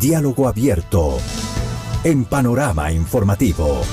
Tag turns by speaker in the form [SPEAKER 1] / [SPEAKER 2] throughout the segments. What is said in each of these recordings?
[SPEAKER 1] Diálogo abierto en Panorama Informativo.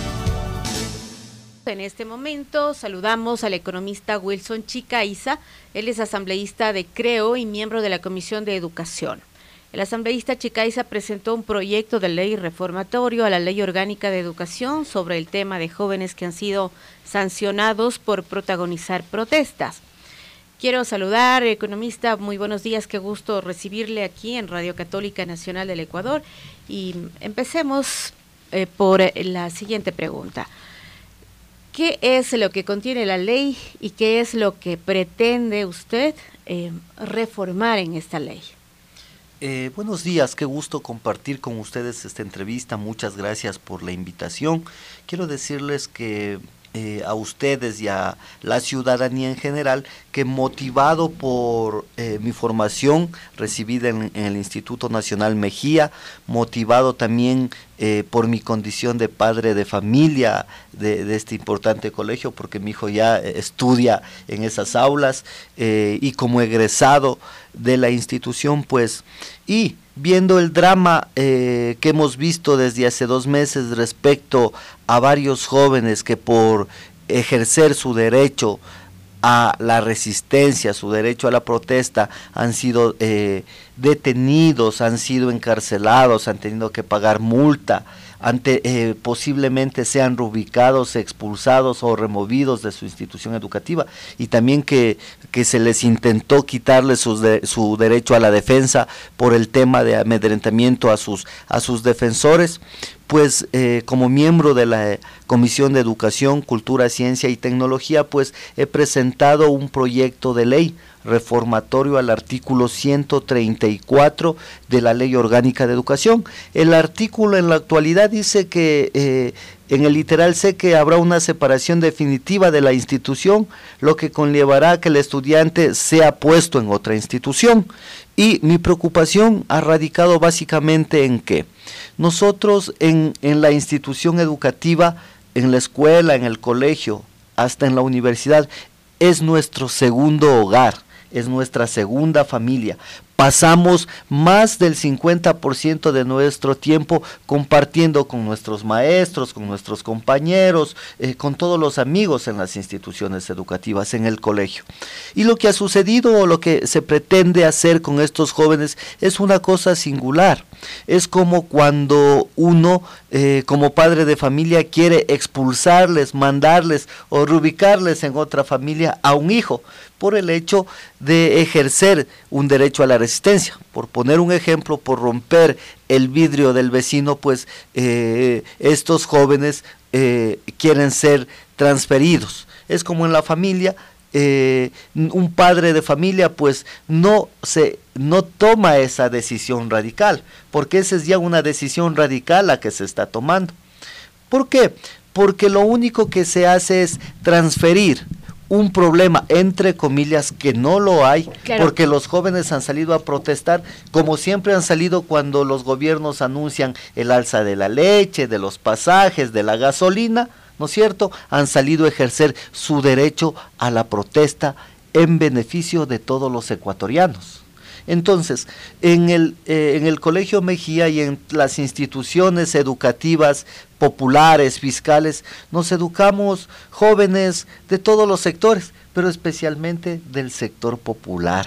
[SPEAKER 2] En este momento saludamos al economista Wilson Chicaiza. Él es asambleísta de CREO y miembro de la Comisión de Educación. El asambleísta Chicaiza presentó un proyecto de ley reformatorio a la Ley Orgánica de Educación sobre el tema de jóvenes que han sido sancionados por protagonizar protestas. Quiero saludar, economista, muy buenos días, qué gusto recibirle aquí en Radio Católica Nacional del Ecuador. Y empecemos por la siguiente pregunta. ¿Qué es lo que contiene la ley y qué es lo que pretende usted reformar en esta ley?
[SPEAKER 3] Buenos días, qué gusto compartir con ustedes esta entrevista, muchas gracias por la invitación. Quiero decirles que a ustedes y a la ciudadanía en general, que motivado por mi formación recibida en el Instituto Nacional Mejía, motivado también por mi condición de padre de familia de este importante colegio, porque mi hijo ya estudia en esas aulas, y como egresado de la institución, pues, y viendo el drama que hemos visto desde hace 2 meses respecto a varios jóvenes que por ejercer su derecho a la resistencia, su derecho a la protesta, han sido detenidos, han sido encarcelados, han tenido que pagar multa, posiblemente sean reubicados, expulsados o removidos de su institución educativa, y también que se les intentó quitarles su derecho a la defensa por el tema de amedrentamiento a sus defensores. Pues como miembro de la Comisión de Educación, Cultura, Ciencia y Tecnología, pues he presentado un proyecto de ley reformatorio al artículo 134 de la Ley Orgánica de Educación. El artículo en la actualidad dice que en el literal C que habrá una separación definitiva de la institución, lo que conllevará que el estudiante sea puesto en otra institución. Y mi preocupación ha radicado básicamente en que nosotros en la institución educativa, en la escuela, en el colegio, hasta en la universidad, es nuestro segundo hogar, es nuestra segunda familia. Pasamos más del 50% de nuestro tiempo compartiendo con nuestros maestros, con nuestros compañeros, con todos los amigos en las instituciones educativas, en el colegio. Y lo que ha sucedido o lo que se pretende hacer con estos jóvenes es una cosa singular. Es como cuando uno, como padre de familia, quiere expulsarles, mandarles o reubicarles en otra familia a un hijo por el hecho de ejercer un derecho a la resistencia. Por poner un ejemplo, por romper el vidrio del vecino, pues estos jóvenes quieren ser transferidos. Es como en la familia, un padre de familia pues no toma esa decisión radical, porque esa es ya una decisión radical la que se está tomando. ¿Por qué? Porque lo único que se hace es transferir un problema, entre comillas, que no lo hay, claro, porque los jóvenes han salido a protestar, como siempre han salido cuando los gobiernos anuncian el alza de la leche, de los pasajes, de la gasolina, ¿no es cierto? Han salido a ejercer su derecho a la protesta en beneficio de todos los ecuatorianos. Entonces, en el Colegio Mejía y en las instituciones educativas populares, fiscales, nos educamos jóvenes de todos los sectores, pero especialmente del sector popular,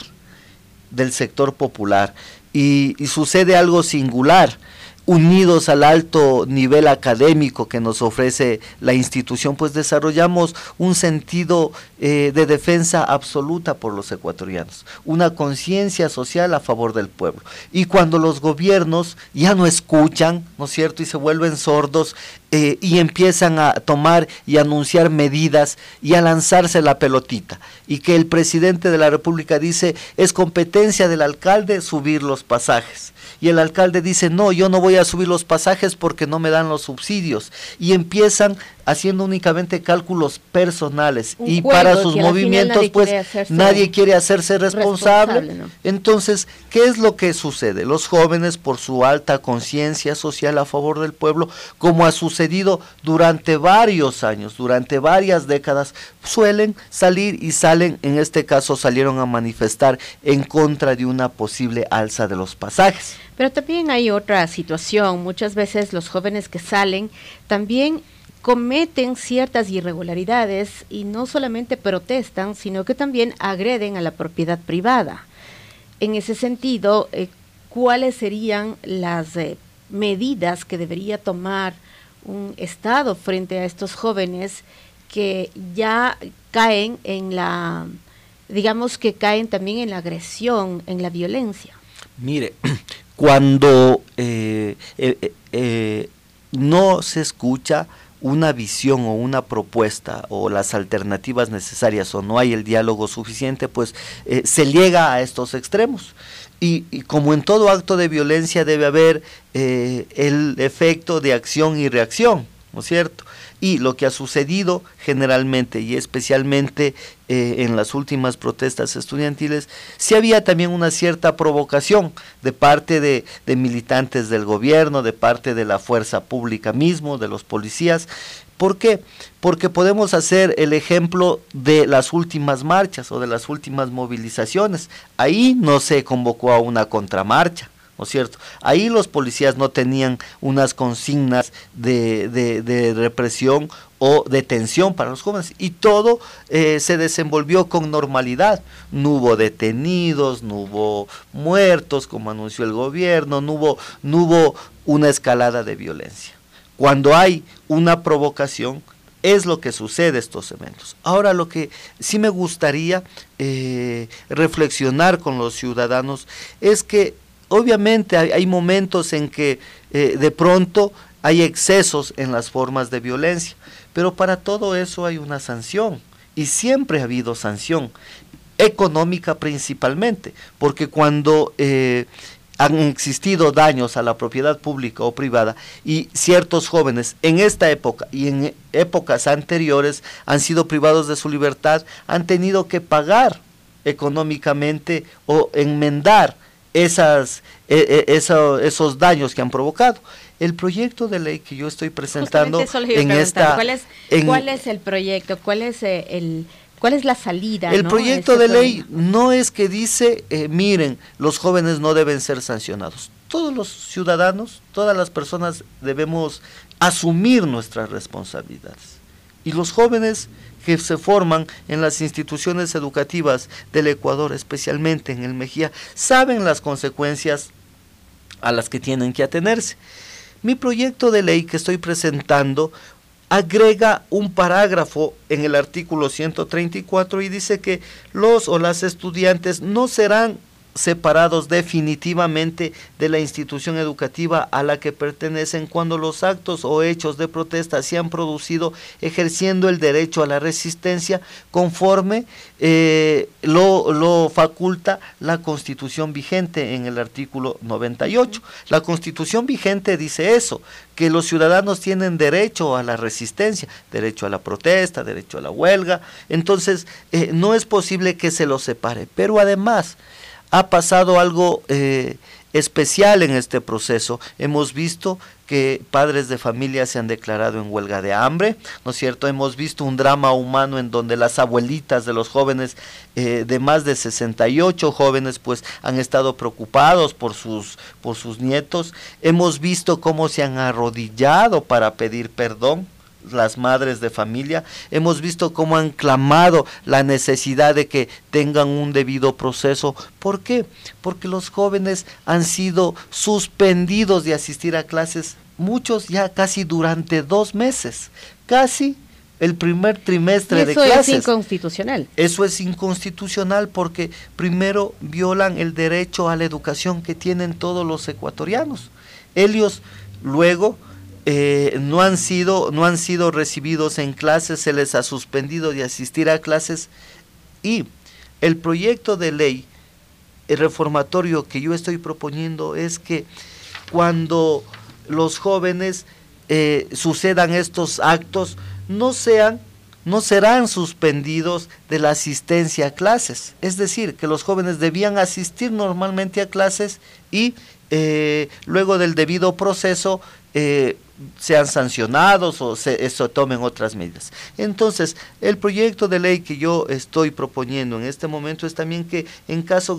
[SPEAKER 3] y sucede algo singular. Unidos al alto nivel académico que nos ofrece la institución, pues desarrollamos un sentido de defensa absoluta por los ecuatorianos, una conciencia social a favor del pueblo. Y cuando los gobiernos ya no escuchan, ¿no es cierto?, y se vuelven sordos, y empiezan a tomar y anunciar medidas y a lanzarse la pelotita, y que el presidente de la República dice, es competencia del alcalde subir los pasajes, y el alcalde dice, no, yo no voy a subir los pasajes porque no me dan los subsidios, y empiezan haciendo únicamente cálculos personales
[SPEAKER 2] Un
[SPEAKER 3] y
[SPEAKER 2] juego
[SPEAKER 3] para sus
[SPEAKER 2] que al final
[SPEAKER 3] movimientos pues nadie quiere hacerse responsable,
[SPEAKER 2] ¿no?
[SPEAKER 3] Entonces, ¿qué es lo que sucede? Los jóvenes, por su alta conciencia social a favor del pueblo, como ha sucedido durante varios años, durante varias décadas, suelen salir y salen, en este caso salieron a manifestar en contra de una posible alza de los pasajes.
[SPEAKER 2] Pero también hay otra situación, muchas veces los jóvenes que salen también cometen ciertas irregularidades y no solamente protestan, sino que también agreden a la propiedad privada. En ese sentido, ¿cuáles serían las medidas que debería tomar un Estado frente a estos jóvenes que ya caen en la, digamos que caen también en la agresión, en la violencia?
[SPEAKER 3] Mire, cuando no se escucha una visión o una propuesta o las alternativas necesarias o no hay el diálogo suficiente, pues se llega a estos extremos. Y como en todo acto de violencia debe haber el efecto de acción y reacción, ¿no es cierto? Y lo que ha sucedido generalmente y especialmente en las últimas protestas estudiantiles, sí había también una cierta provocación de parte de militantes del gobierno, de parte de la fuerza pública mismo, de los policías. ¿Por qué? Porque podemos hacer el ejemplo de las últimas marchas o de las últimas movilizaciones. Ahí no se convocó a una contramarcha, ¿no es cierto? Ahí los policías no tenían unas consignas de represión o detención para los jóvenes y todo se desenvolvió con normalidad. No hubo detenidos, no hubo muertos como anunció el gobierno, no hubo una escalada de violencia. Cuando hay una provocación es lo que sucede estos eventos. Ahora, lo que sí me gustaría reflexionar con los ciudadanos es que obviamente hay momentos en que de pronto hay excesos en las formas de violencia, pero para todo eso hay una sanción y siempre ha habido sanción económica principalmente, porque cuando han existido daños a la propiedad pública o privada y ciertos jóvenes en esta época y en épocas anteriores han sido privados de su libertad, han tenido que pagar económicamente o enmendar esos daños que han provocado. El proyecto de ley que yo estoy presentando en esta...
[SPEAKER 2] ¿Cuál es el proyecto? ¿Cuál es la salida?
[SPEAKER 3] El proyecto de ley no es que dice, miren, los jóvenes no deben ser sancionados. Todos los ciudadanos, todas las personas debemos asumir nuestras responsabilidades. Y los jóvenes que se forman en las instituciones educativas del Ecuador, especialmente en el Mejía, saben las consecuencias a las que tienen que atenerse. Mi proyecto de ley que estoy presentando agrega un parágrafo en el artículo 134 y dice que los o las estudiantes no serán separados definitivamente de la institución educativa a la que pertenecen cuando los actos o hechos de protesta se han producido ejerciendo el derecho a la resistencia conforme lo faculta la Constitución vigente en el artículo 98. La Constitución vigente dice eso, que los ciudadanos tienen derecho a la resistencia, derecho a la protesta, derecho a la huelga. Entonces no es posible que se los separe, pero además ha pasado algo especial en este proceso. Hemos visto que padres de familia se han declarado en huelga de hambre, ¿no es cierto? Hemos visto un drama humano en donde las abuelitas de los jóvenes, de más de 68 jóvenes, pues han estado preocupados por sus nietos. Hemos visto cómo se han arrodillado para pedir perdón las madres de familia. Hemos visto cómo han clamado la necesidad de que tengan un debido proceso. ¿Por qué? Porque los jóvenes han sido suspendidos de asistir a clases, muchos ya casi durante 2 meses, casi el primer trimestre de clases.
[SPEAKER 2] Eso es inconstitucional.
[SPEAKER 3] Eso es inconstitucional porque primero violan el derecho a la educación que tienen todos los ecuatorianos. Ellos luego no han sido recibidos en clases, se les ha suspendido de asistir a clases y el proyecto de ley reformatorio que yo estoy proponiendo es que cuando los jóvenes sucedan estos actos, no serán suspendidos de la asistencia a clases. Es decir, que los jóvenes debían asistir normalmente a clases y luego del debido proceso sean sancionados o se tomen otras medidas. Entonces, el proyecto de ley que yo estoy proponiendo en este momento es también que en caso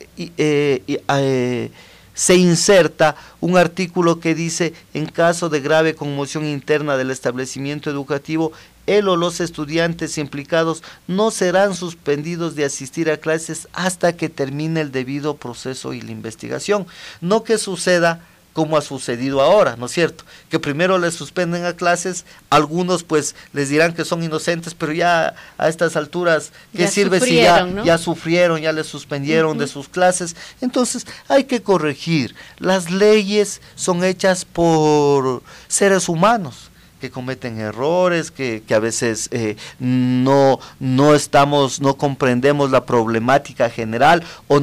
[SPEAKER 3] se inserta un artículo que dice: en caso de grave conmoción interna del establecimiento educativo, él o los estudiantes implicados no serán suspendidos de asistir a clases hasta que termine el debido proceso y la investigación. No que suceda como ha sucedido ahora, ¿no es cierto? Que primero les suspenden a clases, algunos pues les dirán que son inocentes, pero ya a estas alturas, ¿qué sirve si ya sufrieron, ya les suspendieron de sus clases? Entonces hay que corregir. Las leyes son hechas por seres humanos que cometen errores, que a veces no comprendemos la problemática general, o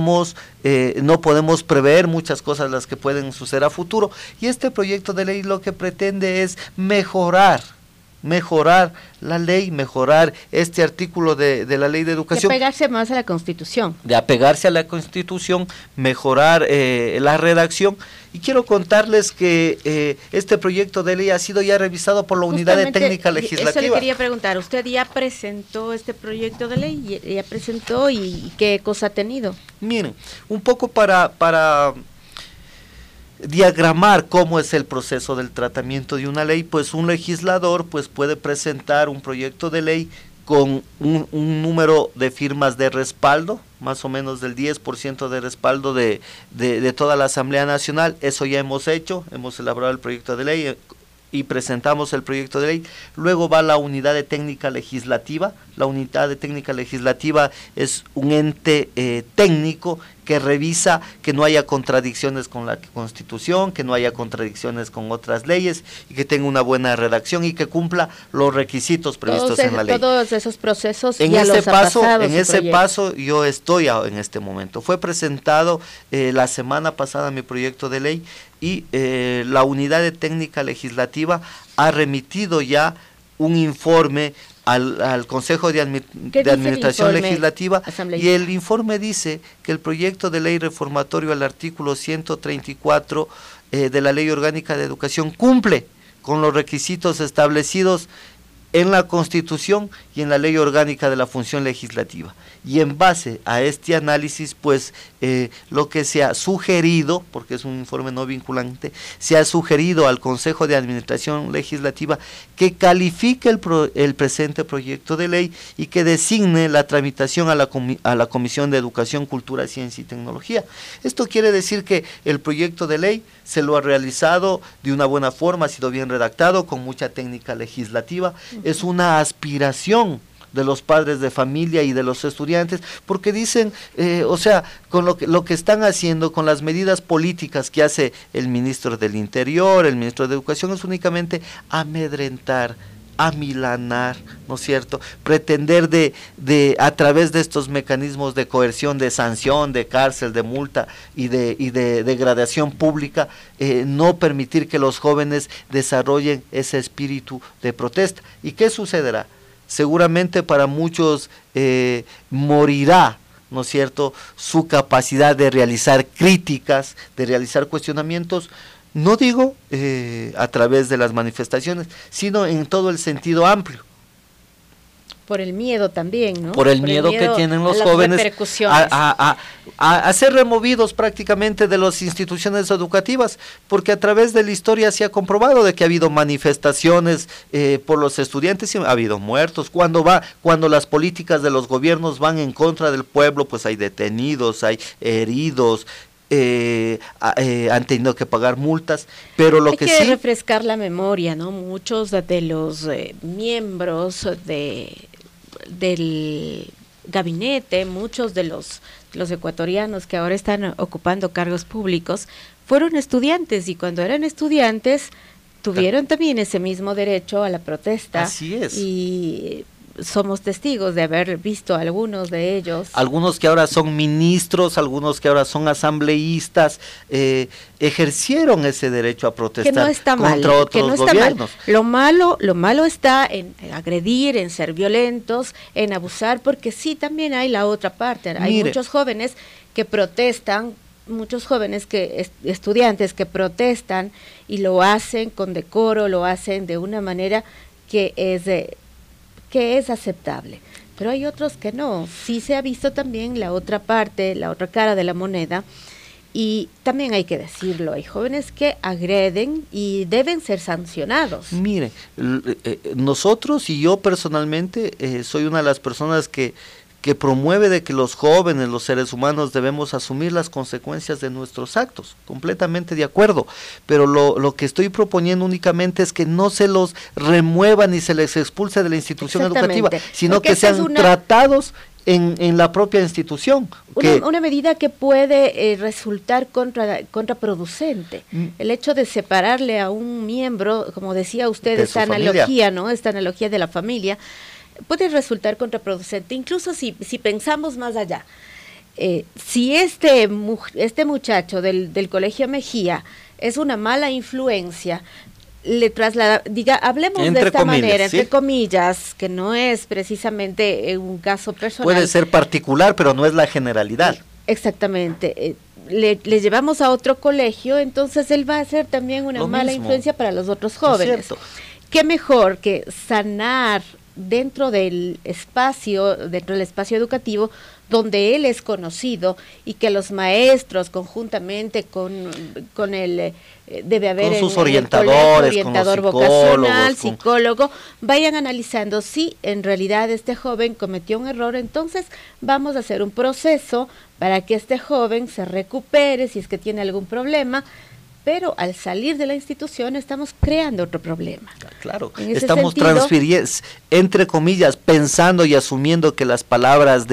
[SPEAKER 3] no podemos prever muchas cosas las que pueden suceder a futuro, y este proyecto de ley lo que pretende es mejorar la ley, mejorar este artículo de la ley de educación.
[SPEAKER 2] De apegarse más a la Constitución.
[SPEAKER 3] De apegarse a la Constitución, mejorar la redacción. Y quiero contarles que este proyecto de ley ha sido ya revisado por la Unidad de Técnica Legislativa.
[SPEAKER 2] Eso le quería preguntar, ¿usted ya presentó este proyecto de ley? ¿Ya presentó y qué cosa ha tenido?
[SPEAKER 3] Miren, un poco para diagramar cómo es el proceso del tratamiento de una ley, pues un legislador pues puede presentar un proyecto de ley con un número de firmas de respaldo, más o menos del 10% de respaldo de toda la Asamblea Nacional. Eso ya hemos hecho, hemos elaborado el proyecto de ley y presentamos el proyecto de ley. Luego va la Unidad de Técnica Legislativa. La Unidad de Técnica Legislativa es un ente técnico que revisa que no haya contradicciones con la Constitución, que no haya contradicciones con otras leyes, y que tenga una buena redacción y que cumpla los requisitos previstos en la ley.
[SPEAKER 2] Todos esos procesos
[SPEAKER 3] en ese paso yo estoy en este momento. Fue presentado la semana pasada mi proyecto de ley, y la Unidad de Técnica Legislativa ha remitido ya un informe al Consejo de Administración Legislativa, y el informe dice que el proyecto de ley reformatorio al artículo 134 de la Ley Orgánica de Educación cumple con los requisitos establecidos en la Constitución y en la Ley Orgánica de la Función Legislativa. Y en base a este análisis, pues lo que se ha sugerido, porque es un informe no vinculante, se ha sugerido al Consejo de Administración Legislativa que califique el presente proyecto de ley y que designe la tramitación a la Comisión de Educación, Cultura, Ciencia y Tecnología. Esto quiere decir que el proyecto de ley se lo ha realizado de una buena forma, ha sido bien redactado, con mucha técnica legislativa. Es una aspiración de los padres de familia y de los estudiantes, porque dicen, con lo que están haciendo, con las medidas políticas que hace el ministro del Interior, el ministro de Educación, es únicamente amedrentar, amilanar, ¿no es cierto? Pretender a través de estos mecanismos de coerción, de sanción, de cárcel, de multa y de degradación pública, no permitir que los jóvenes desarrollen ese espíritu de protesta. ¿Y qué sucederá? Seguramente para muchos morirá, ¿no es cierto?, su capacidad de realizar críticas, de realizar cuestionamientos, no digo a través de las manifestaciones, sino en todo el sentido amplio.
[SPEAKER 2] Por el miedo también, ¿no?
[SPEAKER 3] Por el miedo que tienen los jóvenes a ser removidos prácticamente de las instituciones educativas, porque a través de la historia se ha comprobado de que ha habido manifestaciones por los estudiantes y ha habido muertos. Cuando las políticas de los gobiernos van en contra del pueblo, pues hay detenidos, hay heridos, han tenido que pagar multas, pero lo que sí...
[SPEAKER 2] Hay que refrescar la memoria, ¿no? Muchos de los miembros del gabinete, muchos de los ecuatorianos que ahora están ocupando cargos públicos, fueron estudiantes, y cuando eran estudiantes tuvieron también ese mismo derecho a la protesta.
[SPEAKER 3] Así es.
[SPEAKER 2] Y somos testigos de haber visto algunos de ellos.
[SPEAKER 3] Algunos que ahora son ministros, algunos que ahora son asambleístas, ejercieron ese derecho a protestar
[SPEAKER 2] que no está
[SPEAKER 3] contra
[SPEAKER 2] mal,
[SPEAKER 3] otros
[SPEAKER 2] que no está
[SPEAKER 3] gobiernos.
[SPEAKER 2] Mal. Lo malo está en agredir, en ser violentos, en abusar, porque sí, también hay la otra parte. Hay muchos jóvenes que protestan, estudiantes que protestan y lo hacen con decoro, lo hacen de una manera que es aceptable, pero hay otros que no. Sí se ha visto también la otra parte, la otra cara de la moneda, y también hay que decirlo, hay jóvenes que agreden y deben ser sancionados.
[SPEAKER 3] Mire, nosotros y yo personalmente soy una de las personas que promueve de que los jóvenes, los seres humanos, debemos asumir las consecuencias de nuestros actos, completamente de acuerdo, pero lo que estoy proponiendo únicamente es que no se los remueva ni se les expulse de la institución educativa, sino que sean tratados en la propia institución.
[SPEAKER 2] Una medida que puede resultar contraproducente. El hecho de separarle a un miembro, como decía usted, esta analogía, ¿no? Esta analogía de la familia, puede resultar contraproducente, incluso si pensamos más allá. Si este muchacho del Colegio Mejía es una mala influencia, le traslada, hablemos entre de esta comillas, manera, ¿sí? Entre comillas, que no es precisamente un caso personal.
[SPEAKER 3] Puede ser particular, pero no es la generalidad.
[SPEAKER 2] Exactamente. Le llevamos a otro colegio, entonces él va a ser también una mala influencia para los otros jóvenes. ¿Qué mejor que sanar dentro del espacio educativo donde él es conocido, y que los maestros conjuntamente con el debe haber
[SPEAKER 3] con sus orientadores,
[SPEAKER 2] orientador vocacional, psicólogo, vayan analizando si en realidad este joven cometió un error. Entonces vamos a hacer un proceso para que este joven se recupere si es que tiene algún problema. Pero al salir de la institución estamos creando otro problema.
[SPEAKER 3] Claro, estamos transfiriendo, entre comillas, pensando y asumiendo que las palabras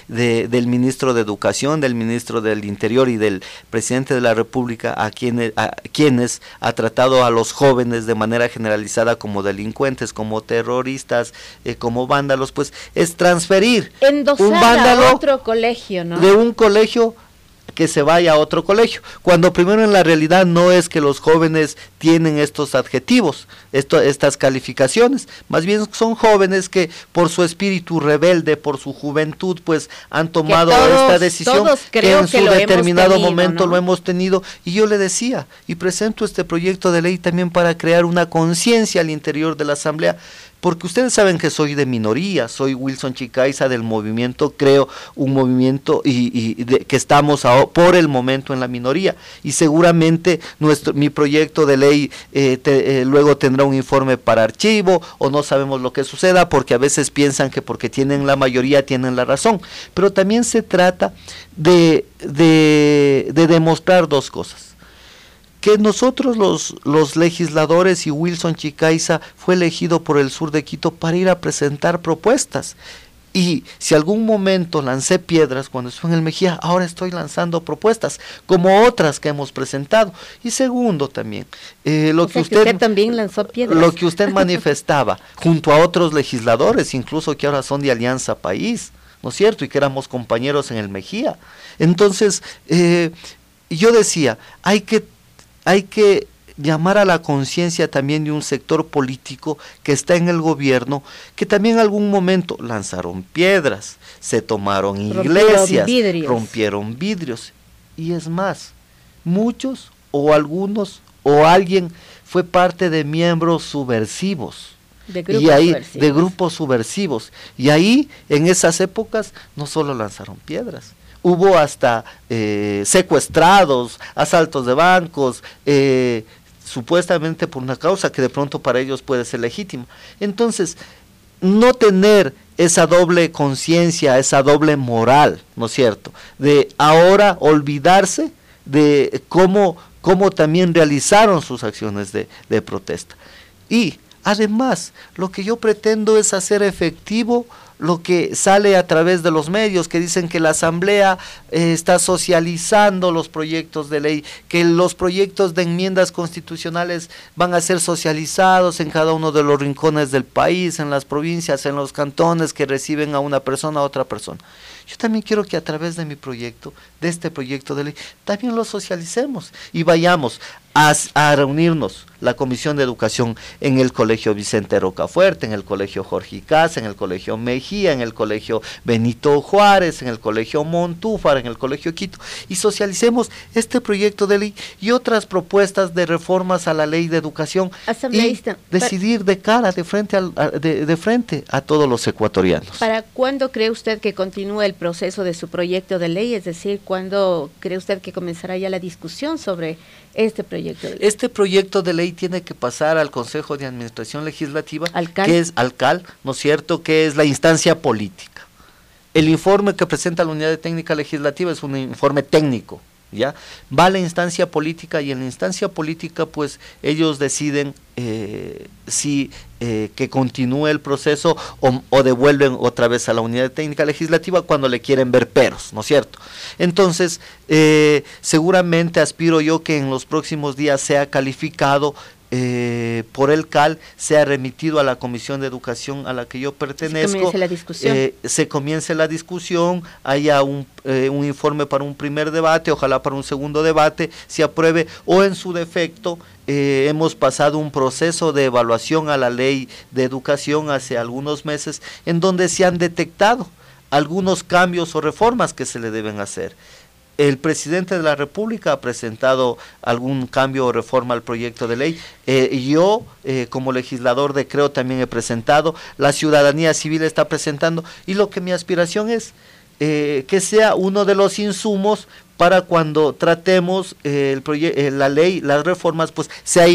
[SPEAKER 3] del ministro de Educación, del ministro del Interior y del presidente de la República, a quienes ha tratado a los jóvenes de manera generalizada como delincuentes, como terroristas, como vándalos, pues es transferir
[SPEAKER 2] endosar
[SPEAKER 3] un vándalo
[SPEAKER 2] a otro colegio, ¿no?
[SPEAKER 3] De un colegio que se vaya a otro colegio, cuando primero en la realidad no es que los jóvenes tienen estos adjetivos, estas calificaciones, más bien son jóvenes que por su espíritu rebelde, por su juventud, pues han tomado esta decisión que en su determinado momento, ¿no?, lo hemos tenido. Y yo le decía, y presento este proyecto de ley también para crear una conciencia al interior de la Asamblea, porque ustedes saben que soy de minoría, soy Wilson Chicaiza del movimiento, creo un movimiento que estamos por el momento en la minoría, y seguramente mi proyecto de ley luego tendrá un informe para archivo, o no sabemos lo que suceda, porque a veces piensan que porque tienen la mayoría tienen la razón, pero también se trata de demostrar dos cosas. Que nosotros los legisladores, y Wilson Chicaiza fue elegido por el sur de Quito para ir a presentar propuestas, y si algún momento lancé piedras cuando estuve en el Mejía, ahora estoy lanzando propuestas como otras que hemos presentado. Y segundo también, lo que usted
[SPEAKER 2] también lanzó piedras,
[SPEAKER 3] lo que usted manifestaba junto a otros legisladores, incluso que ahora son de Alianza País, ¿no es cierto?, y que éramos compañeros en el Mejía. Entonces yo decía, hay que llamar a la conciencia también de un sector político que está en el gobierno, que también en algún momento lanzaron piedras, se tomaron iglesias, rompieron vidrios, y es más, muchos o algunos o alguien fue parte de miembros subversivos. De grupos subversivos, y ahí en esas épocas no solo lanzaron piedras, hubo hasta secuestrados, asaltos de bancos, supuestamente por una causa que de pronto para ellos puede ser legítima. Entonces, no tener esa doble conciencia, esa doble moral, ¿no es cierto?, de ahora olvidarse de cómo también realizaron sus acciones de protesta. Y además, lo que yo pretendo es hacer efectivo lo que sale a través de los medios, que dicen que la Asamblea está socializando los proyectos de ley, que los proyectos de enmiendas constitucionales van a ser socializados en cada uno de los rincones del país, en las provincias, en los cantones que reciben a una persona, a otra persona. Yo también quiero que a través de mi proyecto, de este proyecto de ley, también lo socialicemos y vayamos a reunirnos, la Comisión de Educación, en el Colegio Vicente Rocafuerte, en el Colegio Jorge Icaza, en el Colegio Mejía, en el Colegio Benito Juárez, en el Colegio Montúfar, en el Colegio Quito, y socialicemos este proyecto de ley y otras propuestas de reformas a la ley de educación y decidir de cara, de frente a todos los ecuatorianos.
[SPEAKER 2] ¿Para cuándo cree usted que continúe el proceso de su proyecto de ley? Es decir, ¿cuándo cree usted que comenzará ya la discusión sobre este proyecto de ley?
[SPEAKER 3] Este proyecto de ley tiene que pasar al Consejo de Administración Legislativa, que es ALCAL, ¿no es cierto?, que es la instancia política. El informe que presenta la Unidad de Técnica Legislativa es un informe técnico, ¿ya? Va a la instancia política y en la instancia política pues ellos deciden si que continúe el proceso o devuelven otra vez a la Unidad de Técnica Legislativa cuando le quieren ver peros, ¿no es cierto? Entonces, seguramente aspiro yo que en los próximos días sea calificado por el CAL, sea remitido a la Comisión de Educación a la que yo pertenezco, se comience la discusión, haya un informe para un primer debate, ojalá para un segundo debate, se apruebe, o en su defecto hemos pasado un proceso de evaluación a la ley de educación hace algunos meses, en donde se han detectado algunos cambios o reformas que se le deben hacer. El presidente de la República ha presentado algún cambio o reforma al proyecto de ley. Yo, como legislador de Creo, también he presentado. La ciudadanía civil está presentando. Y lo que mi aspiración es que sea uno de los insumos para cuando tratemos la ley, las reformas, pues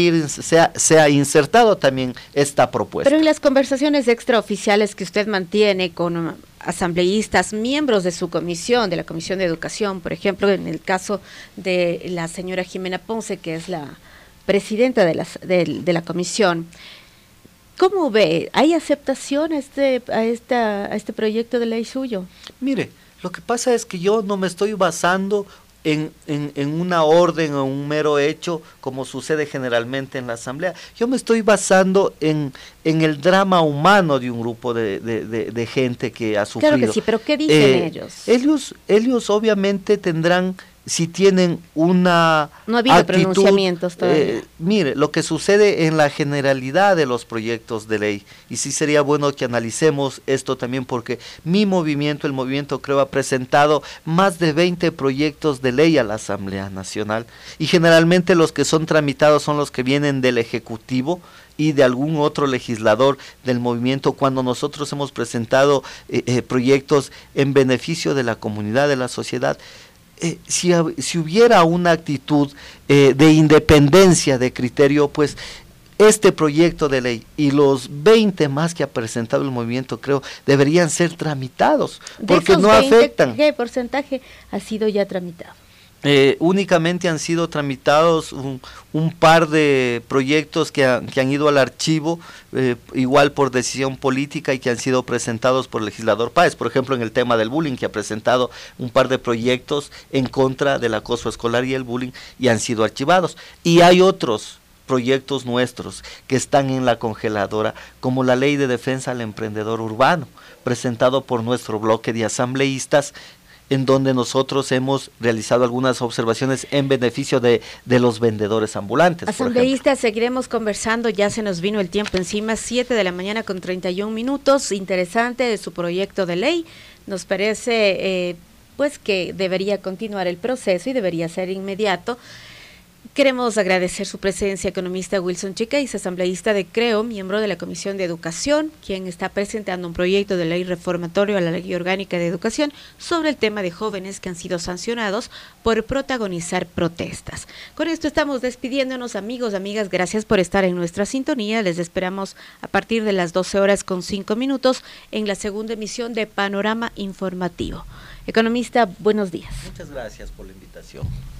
[SPEAKER 3] sea insertado también esta propuesta.
[SPEAKER 2] Pero en las conversaciones extraoficiales que usted mantiene con asambleístas, miembros de su comisión, de la Comisión de Educación, por ejemplo, en el caso de la señora Jimena Ponce, que es la presidenta de la comisión, ¿cómo ve? ¿Hay aceptación a este proyecto de ley suyo?
[SPEAKER 3] Mire, lo que pasa es que yo no me estoy basando en una orden o un mero hecho, como sucede generalmente en la Asamblea. Yo me estoy basando en el drama humano de un grupo de gente que ha sufrido.
[SPEAKER 2] Claro que sí, pero ¿qué dicen ellos?
[SPEAKER 3] Ellos obviamente tendrán, si tienen una
[SPEAKER 2] no ha habido
[SPEAKER 3] actitud,
[SPEAKER 2] pronunciamientos todavía.
[SPEAKER 3] Mire, lo que sucede en la generalidad de los proyectos de ley, y sí sería bueno que analicemos esto también, porque mi movimiento, el movimiento Creo, ha presentado más de 20 proyectos de ley a la Asamblea Nacional, y generalmente los que son tramitados son los que vienen del Ejecutivo y de algún otro legislador del movimiento, cuando nosotros hemos presentado proyectos en beneficio de la comunidad, de la sociedad. Si hubiera una actitud de independencia de criterio, pues este proyecto de ley y los 20 más que ha presentado el movimiento, Creo, deberían ser tramitados, porque no afectan.
[SPEAKER 2] ¿Qué porcentaje ha sido ya tramitado?
[SPEAKER 3] Únicamente han sido tramitados un par de proyectos que han ido al archivo, igual por decisión política, y que han sido presentados por el legislador Páez, por ejemplo en el tema del bullying, que ha presentado un par de proyectos en contra del acoso escolar y el bullying, y han sido archivados. Y hay otros proyectos nuestros que están en la congeladora, como la Ley de Defensa al Emprendedor Urbano, presentado por nuestro bloque de asambleístas, en donde nosotros hemos realizado algunas observaciones en beneficio de los vendedores ambulantes.
[SPEAKER 2] Asambleístas, seguiremos conversando, ya se nos vino el tiempo encima, 7 de la mañana con 31 minutos, interesante de su proyecto de ley, nos parece pues que debería continuar el proceso y debería ser inmediato. Queremos agradecer su presencia, economista Wilson Chicaiza, asambleísta de Creo, miembro de la Comisión de Educación, quien está presentando un proyecto de ley reformatorio a la Ley Orgánica de Educación sobre el tema de jóvenes que han sido sancionados por protagonizar protestas. Con esto estamos despidiéndonos, amigos, amigas, gracias por estar en nuestra sintonía. Les esperamos a partir de las 12:05 en la segunda emisión de Panorama Informativo. Economista, buenos días.
[SPEAKER 3] Muchas gracias por la invitación.